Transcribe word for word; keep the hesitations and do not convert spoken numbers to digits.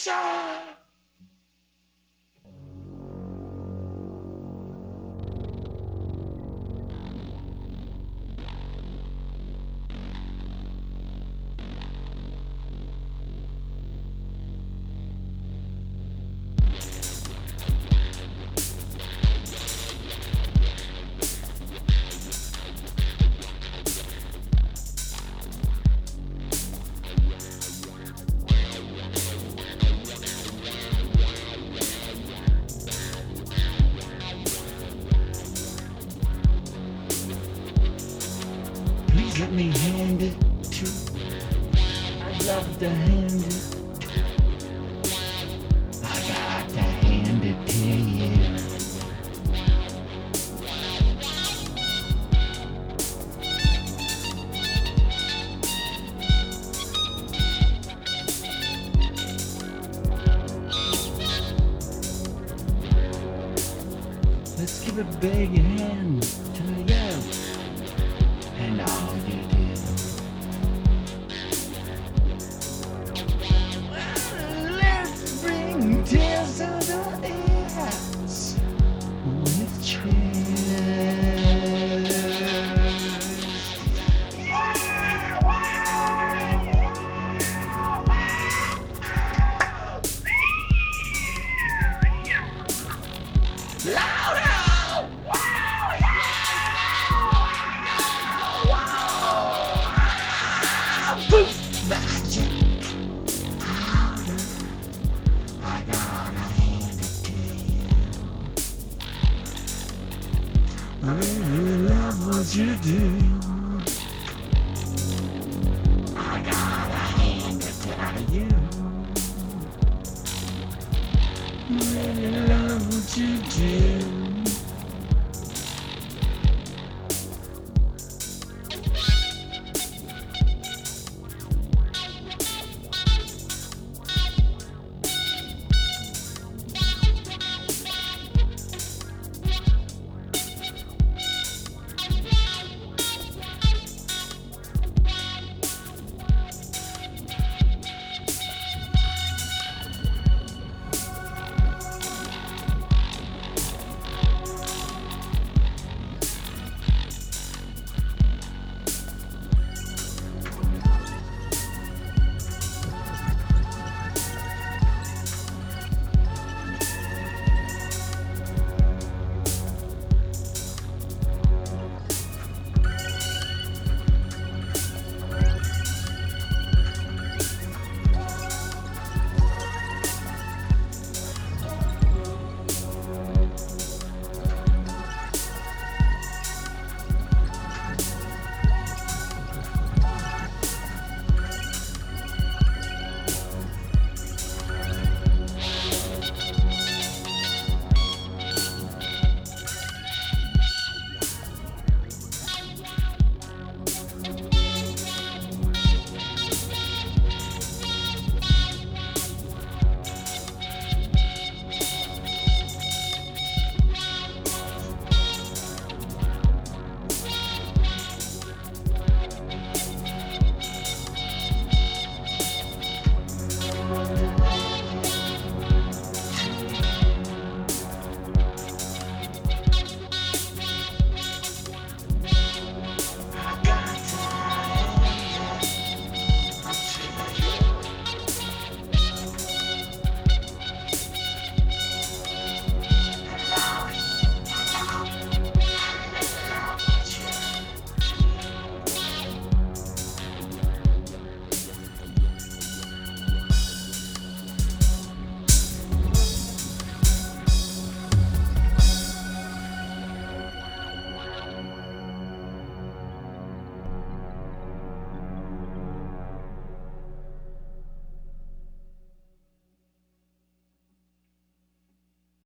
Show. Please let me hand it to you. I'd love to hand it to you. I got to hand it to you. Let's give a big hand to you and all you do. Well, let's bring tears to the ears with cheers. Louder! Magic. I gotta hand it to you. I really love what you do. I gotta hand it to you. I really love what you do.